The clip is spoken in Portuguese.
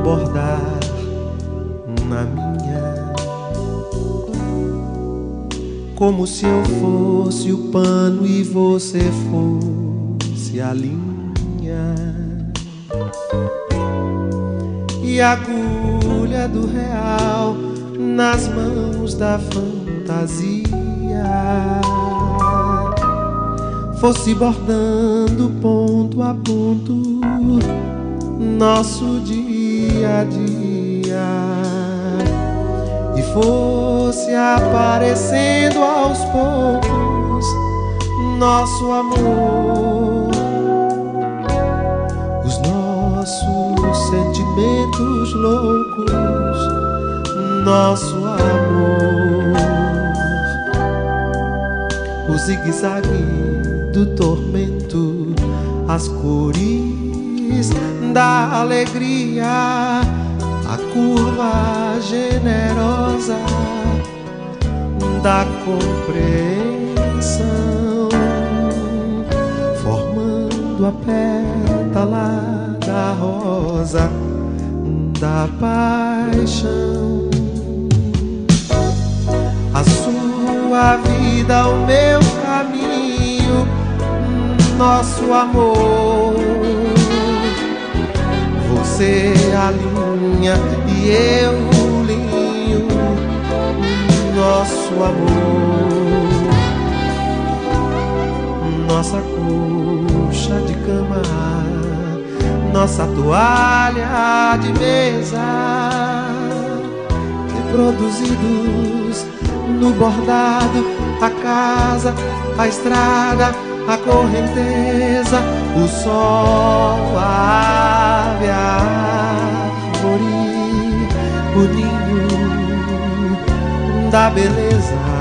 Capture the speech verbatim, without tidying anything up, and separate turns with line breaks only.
bordar na minha, como se eu fosse o pano e você fosse a linha e a agulha do real nas mãos da fantasia fosse bordando ponto a ponto nosso dia a dia e fosse aparecendo aos poucos nosso amor, os nossos sentimentos loucos, nosso amor, o zigue-zague do tormento, as cores da alegria, a curva generosa da compreensão, formando a pétala da rosa da paixão. A sua vida, o meu caminho, nosso amor, você alinha e eu linho nosso amor, nossa colcha de cama, nossa toalha de mesa, reproduzidos no bordado, a casa, a estrada, a correnteza, o sol, a ave, a árvore, o ninho da beleza.